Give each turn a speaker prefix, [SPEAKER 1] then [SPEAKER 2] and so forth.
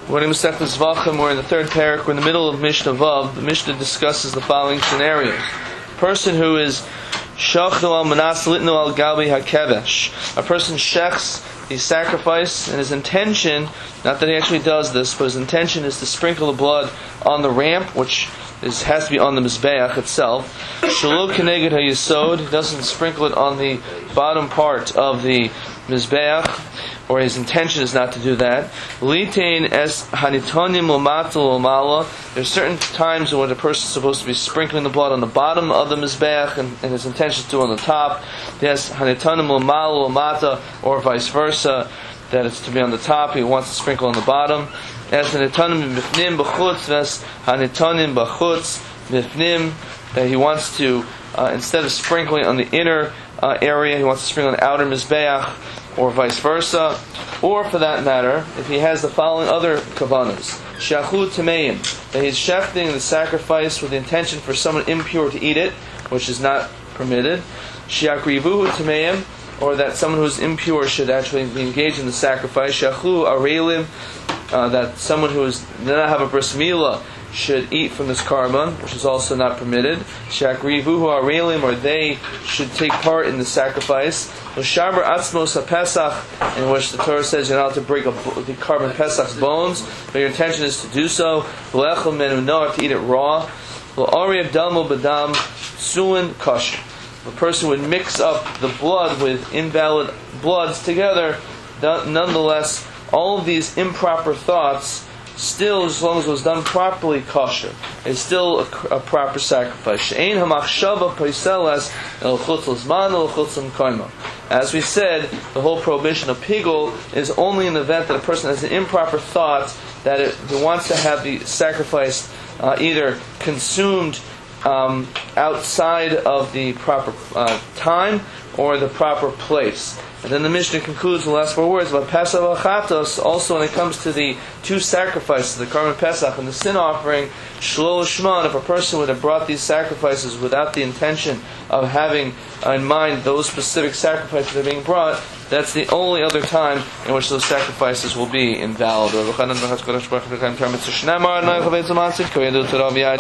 [SPEAKER 1] We're in Masechtas Zvachim. We're in the third parak. We're in the middle of Mishnah Vav. The Mishnah discusses the following scenarios. A person who is shachnu al manas litnu al galbi hakevesh. A person shechs the sacrifice, and his intention, not that he actually does this, but his intention is to sprinkle the blood on the ramp, which has to be on the mizbeach itself. Shalom keneged hayisod. He doesn't sprinkle it on the bottom part of the mizbeach, or his intention is not to do that. Litain es hanitonim l'matal l'mala. There's certain times when a person is supposed to be sprinkling the blood on the bottom of the mizbeach, and his intention is to do on the top. Yes, hanitonim l'mala l'mata, or vice versa, that it's to be on the top. He wants to sprinkle on the bottom. Es hanitonim b'fnim b'chutz, ves hanitonim b'chutz b'fnim. That he wants to, instead of sprinkling on the inner area, he wants to sprinkle on the outer mizbeach, or vice versa. Or for that matter, if he has the following other kavanas: shachu tameim, that he's shefting the sacrifice with the intention for someone impure to eat it, which is not permitted. Shiakrivuhu tameim, or that someone who's impure should actually be engaged in the sacrifice. Shachu arelim, that someone who does not have a bris milah should eat from this carbon, which is also not permitted. Shakrivuhu arelim, or they should take part in the sacrifice. Shabar atzmos haPesach, in which the Torah says you're not allowed to break the carbon Pesach's bones, but your intention is to do so. V'lechel menu noach, to eat it raw. V'arev dalmo badam suin kosher. A person would mix up the blood with invalid bloods together. Nonetheless, all of these improper thoughts, still, as long as it was done properly, kosher, is still a proper sacrifice. As we said, the whole prohibition of pigul is only in the event that a person has an improper thought that he wants to have the sacrifice either consumed outside of the proper time or the proper place. And then the Mishnah concludes the last four words about Pesach v'chatos. Also, when it comes to the two sacrifices, the Karban Pesach and the sin offering, Shlo Shman, if a person would have brought these sacrifices without the intention of having in mind those specific sacrifices that are being brought, that's the only other time in which those sacrifices will be invalid.